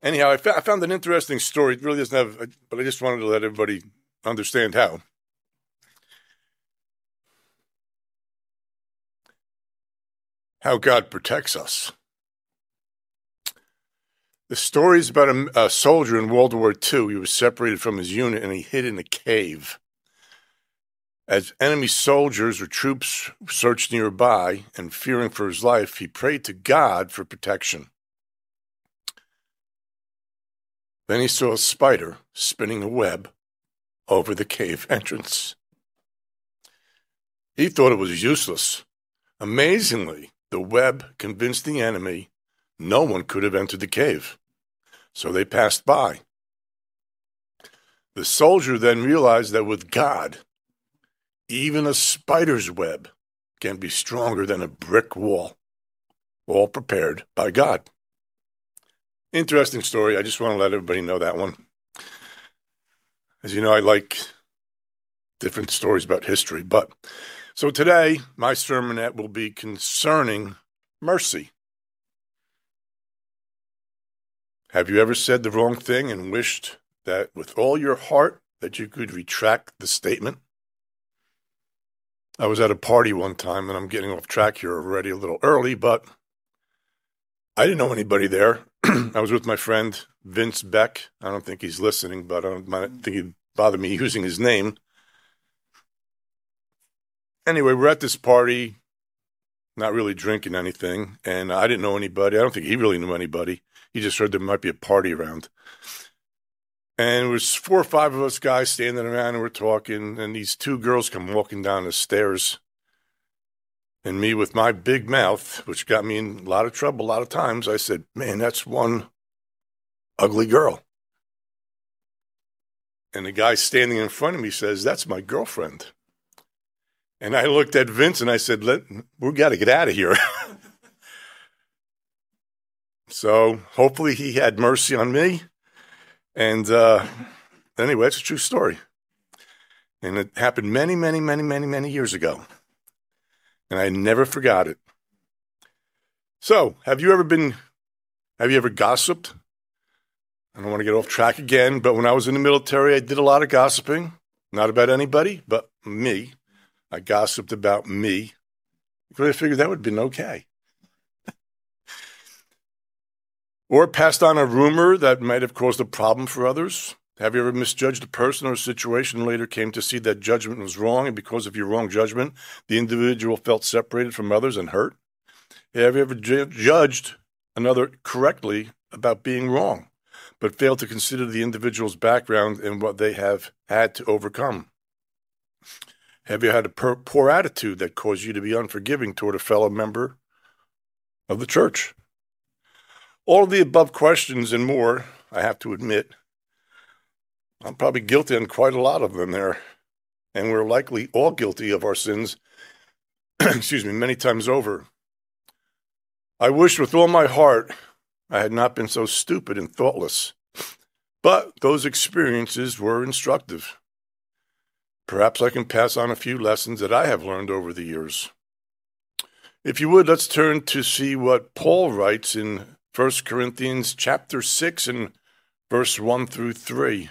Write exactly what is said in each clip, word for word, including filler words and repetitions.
Anyhow, I, fa- I found an interesting story. It really doesn't have, but I just wanted to let everybody understand how. How God protects us. The story is about a, a soldier in World War Two. He was separated from his unit and he hid in a cave. As enemy soldiers or troops searched nearby and fearing for his life, he prayed to God for protection. Then he saw a spider spinning a web over the cave entrance. He thought it was useless. Amazingly, the web convinced the enemy no one could have entered the cave, so they passed by. The soldier then realized that with God, even a spider's web can be stronger than a brick wall, all prepared by God. Interesting story. I just want to let everybody know that one. As you know, I like different stories about history, but so today my sermonette will be concerning mercy. Have you ever said the wrong thing and wished that with all your heart that you could retract the statement? I was at a party one time, and I'm getting off track here already a little early, but I didn't know anybody there. I was with my friend Vince Beck. I don't think he's listening, but I don't I think he'd bother me using his name. Anyway, we're at this party, not really drinking anything, and I didn't know anybody. I don't think he really knew anybody. He just heard there might be a party around. And there was four or five of us guys standing around, and we're talking, and these two girls come walking down the stairs. And me with my big mouth, which got me in a lot of trouble a lot of times, I said, man, that's one ugly girl. And the guy standing in front of me says, that's my girlfriend. And I looked at Vince and I said, Let, we got to get out of here. So hopefully he had mercy on me. And uh, anyway, it's a true story. And it happened many, many, many, many, many years ago. And I never forgot it. So have you ever been, have you ever gossiped? I don't want to get off track again, but when I was in the military, I did a lot of gossiping. Not about anybody, but me. I gossiped about me because I figured that would have been okay. Or passed on a rumor that might have caused a problem for others. Have you ever misjudged a person or a situation and later came to see that judgment was wrong, and because of your wrong judgment, the individual felt separated from others and hurt? Have you ever ju- judged another correctly about being wrong, but failed to consider the individual's background and what they have had to overcome? Have you had a poor attitude that caused you to be unforgiving toward a fellow member of the church? All of the above questions and more, I have to admit, I'm probably guilty on quite a lot of them there. And we're likely all guilty of our sins, excuse me, many times over. I wish with all my heart I had not been so stupid and thoughtless. But those experiences were instructive. Perhaps I can pass on a few lessons that I have learned over the years. If you would, let's turn to see what Paul writes in First Corinthians chapter six and verse one through three.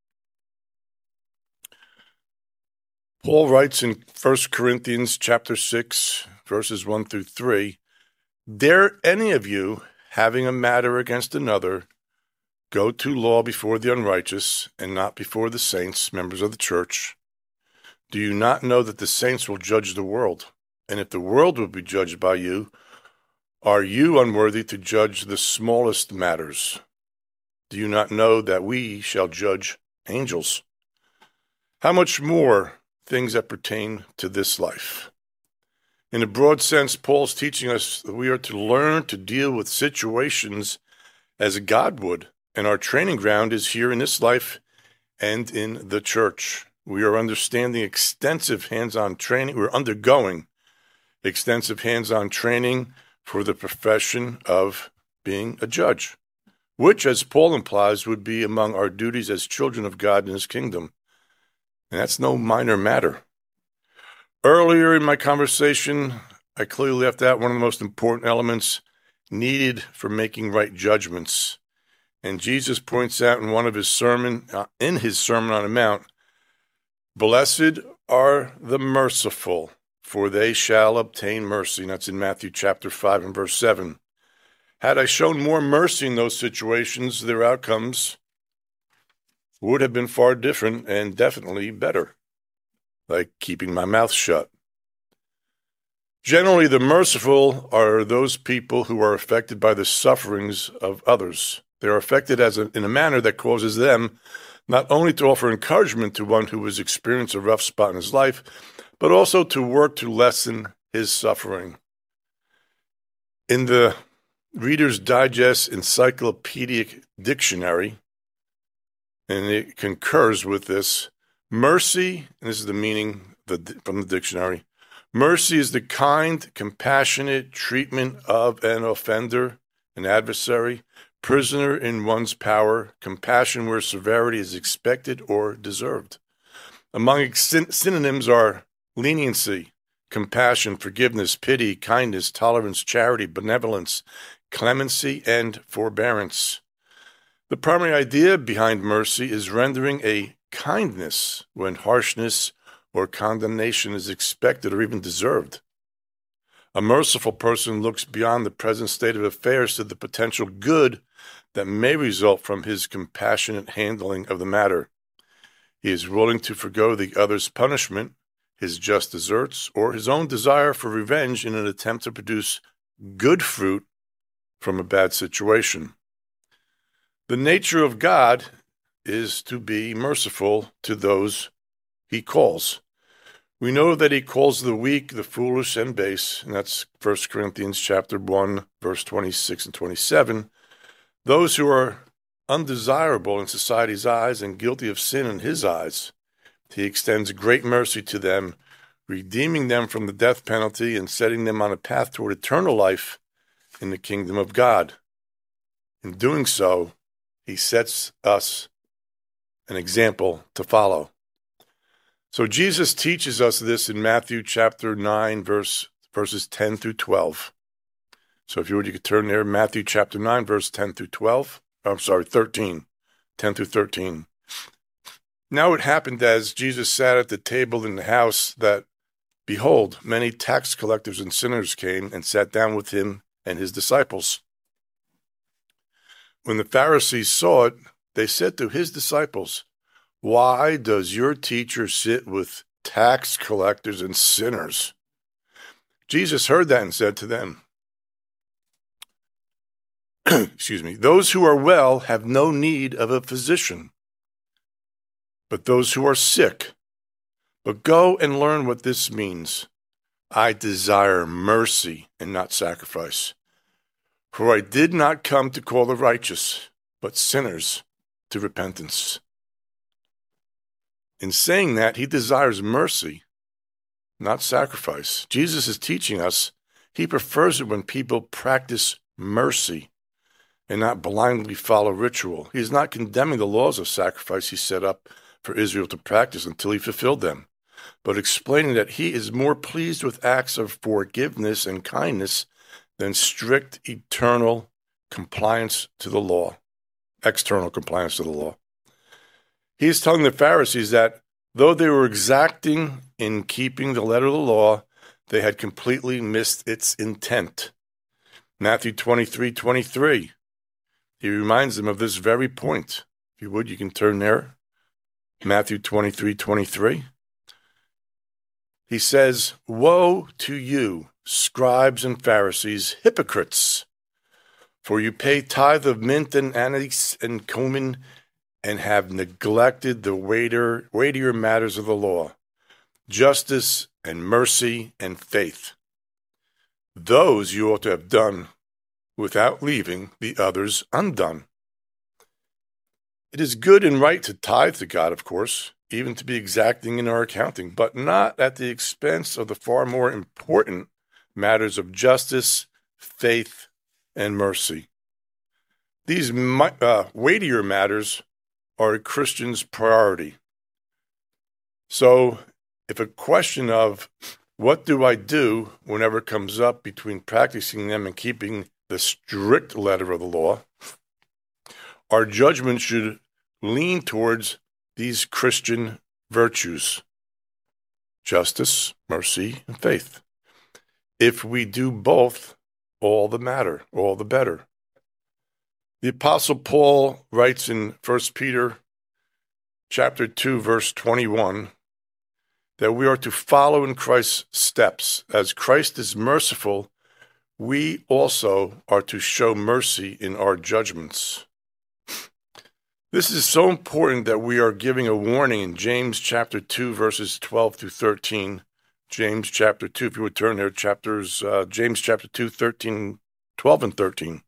Paul writes in First Corinthians chapter six, verses one through three, dare any of you, having a matter against another, go to law before the unrighteous and not before the saints, members of the church? Do you not know that the saints will judge the world? And if the world will be judged by you, are you unworthy to judge the smallest matters? Do you not know that we shall judge angels? How much more things that pertain to this life? In a broad sense, Paul's teaching us that we are to learn to deal with situations as God would, and our training ground is here in this life and in the church. We are understanding extensive hands-on training. We're undergoing extensive hands-on training for the profession of being a judge, which, as Paul implies, would be among our duties as children of God in his kingdom. And that's no minor matter. Earlier in my conversation, I clearly left out one of the most important elements needed for making right judgments. And Jesus points out in one of his sermon, uh, in his Sermon on the Mount, "Blessed are the merciful, for they shall obtain mercy." And that's in Matthew chapter five and verse seven. Had I shown more mercy in those situations, their outcomes would have been far different and definitely better, like keeping my mouth shut. Generally, the merciful are those people who are affected by the sufferings of others. They are affected as a, in a manner that causes them not only to offer encouragement to one who has experienced a rough spot in his life, but also to work to lessen his suffering. In the Reader's Digest Encyclopedic Dictionary, and it concurs with this, mercy, and this is the meaning the, from the dictionary, mercy is the kind, compassionate treatment of an offender, an adversary, prisoner in one's power, compassion where severity is expected or deserved. Among syn- synonyms are leniency, compassion, forgiveness, pity, kindness, tolerance, charity, benevolence, clemency, and forbearance. The primary idea behind mercy is rendering a kindness when harshness or condemnation is expected or even deserved. A merciful person looks beyond the present state of affairs to the potential good that may result from his compassionate handling of the matter. He is willing to forgo the other's punishment, his just deserts, or his own desire for revenge in an attempt to produce good fruit from a bad situation. The nature of God is to be merciful to those he calls. We know that he calls the weak, the foolish, and base, and that's First Corinthians chapter one, verse twenty-six and twenty-seven. Those who are undesirable in society's eyes and guilty of sin in his eyes, he extends great mercy to them, redeeming them from the death penalty and setting them on a path toward eternal life in the kingdom of God. In doing so, he sets us an example to follow. So Jesus teaches us this in Matthew chapter nine, verse, verses ten through twelve. So if you would, you could turn there, Matthew chapter nine, verse ten through twelve. I'm sorry, thirteen, ten through thirteen. Now it happened as Jesus sat at the table in the house that, behold, many tax collectors and sinners came and sat down with him and his disciples. When the Pharisees saw it, they said to his disciples, "Why does your teacher sit with tax collectors and sinners?" Jesus heard that and said to them, excuse me, "Those who are well have no need of a physician, but those who are sick. But go and learn what this means. I desire mercy and not sacrifice. For I did not come to call the righteous, but sinners to repentance." In saying that, he desires mercy, not sacrifice. Jesus is teaching us he prefers it when people practice mercy and not blindly follow ritual. He is not condemning the laws of sacrifice he set up for Israel to practice until he fulfilled them, but explaining that he is more pleased with acts of forgiveness and kindness than strict eternal compliance to the law, external compliance to the law. He is telling the Pharisees that though they were exacting in keeping the letter of the law, they had completely missed its intent. Matthew twenty-three twenty-three, he reminds them of this very point. If you would, you can turn there. Matthew twenty-three twenty-three. He says, "Woe to you, scribes and Pharisees, hypocrites! For you pay tithe of mint and anise and cumin, and have neglected the weightier, weightier matters of the law, justice and mercy and faith. Those you ought to have done without leaving the others undone." It is good and right to tithe to God, of course, even to be exacting in our accounting, but not at the expense of the far more important matters of justice, faith, and mercy. These uh, weightier matters are a Christian's priority. So if a question of what do I do whenever it comes up between practicing them and keeping the strict letter of the law, our judgment should lean towards these Christian virtues: justice, mercy, and faith. If we do both, all the matter, all the better. The Apostle Paul writes in First Peter chapter two, verse twenty-one, that we are to follow in Christ's steps. As Christ is merciful, we also are to show mercy in our judgments. This is so important that we are giving a warning in James chapter two, verses twelve through thirteen. James chapter two, if you would turn there, chapters, uh, James chapter two, thirteen, twelve and thirteen.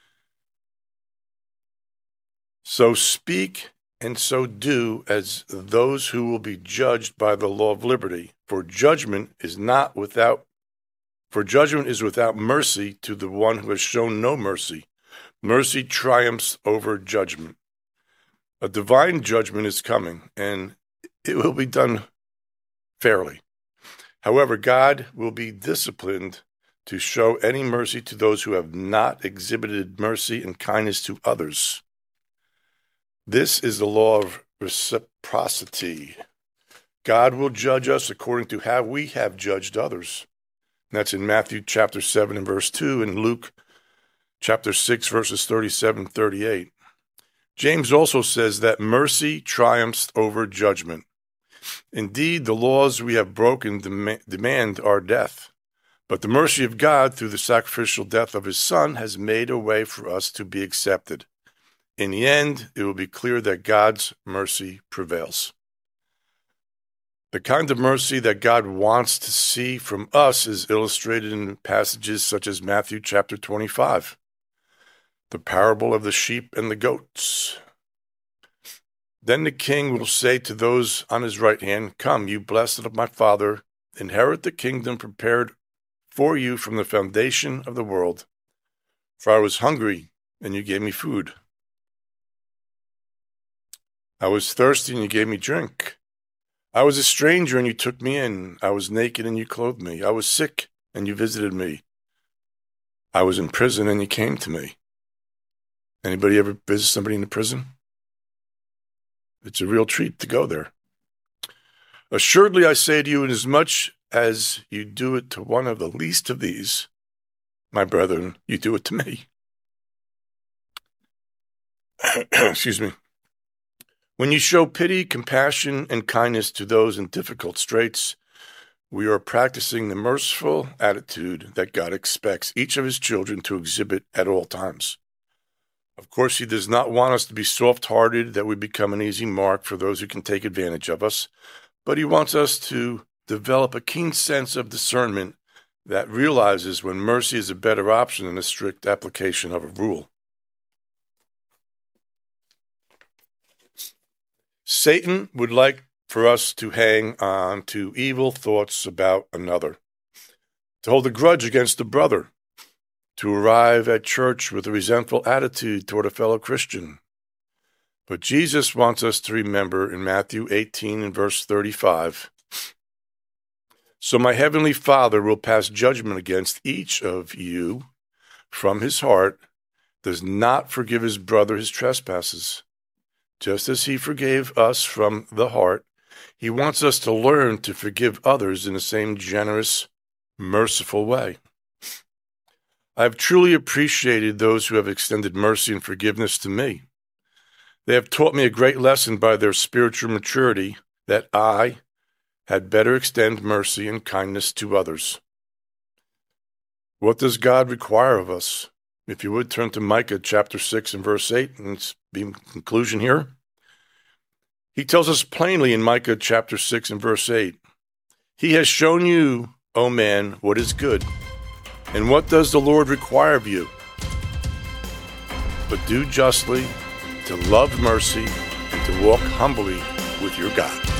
So speak and so do as those who will be judged by the law of liberty. For judgment is not without, for judgment is without mercy to the one who has shown no mercy. Mercy triumphs over judgment. A divine judgment is coming, and it will be done fairly. However, God will be disciplined to show any mercy to those who have not exhibited mercy and kindness to others. This is the law of reciprocity. God will judge us according to how we have judged others. And that's in Matthew chapter seven and verse two, and Luke chapter six, verses thirty-seven and thirty-eight. James also says that mercy triumphs over judgment. Indeed, the laws we have broken dem- demand our death, but the mercy of God through the sacrificial death of his Son has made a way for us to be accepted. In the end, it will be clear that God's mercy prevails. The kind of mercy that God wants to see from us is illustrated in passages such as Matthew chapter twenty-five, the parable of the sheep and the goats. Then the king will say to those on his right hand, "Come, you blessed of my Father, inherit the kingdom prepared for you from the foundation of the world. For I was hungry, and you gave me food. I was thirsty, and you gave me drink. I was a stranger, and you took me in. I was naked, and you clothed me. I was sick, and you visited me. I was in prison, and you came to me." Anybody ever visit somebody in the prison? It's a real treat to go there. "Assuredly, I say to you, inasmuch as you do it to one of the least of these, my brethren, you do it to me." Excuse me. When you show pity, compassion, and kindness to those in difficult straits, we are practicing the merciful attitude that God expects each of his children to exhibit at all times. Of course, he does not want us to be soft-hearted, that we become an easy mark for those who can take advantage of us, but he wants us to develop a keen sense of discernment that realizes when mercy is a better option than a strict application of a rule. Satan would like for us to hang on to evil thoughts about another, to hold a grudge against a brother, to arrive at church with a resentful attitude toward a fellow Christian. But Jesus wants us to remember in Matthew eighteen and verse thirty-five, "So my heavenly Father will pass judgment against each of you from his heart, does not forgive his brother his trespasses. Just as he forgave us from the heart, he wants us to learn to forgive others in the same generous, merciful way. I have truly appreciated those who have extended mercy and forgiveness to me. They have taught me a great lesson by their spiritual maturity that I had better extend mercy and kindness to others." What does God require of us? If you would turn to Micah chapter six and verse eight, and it's the conclusion here. He tells us plainly in Micah chapter six and verse eight, "He has shown you, O man, what is good. And what does the Lord require of you? But do justly, to love mercy, and to walk humbly with your God."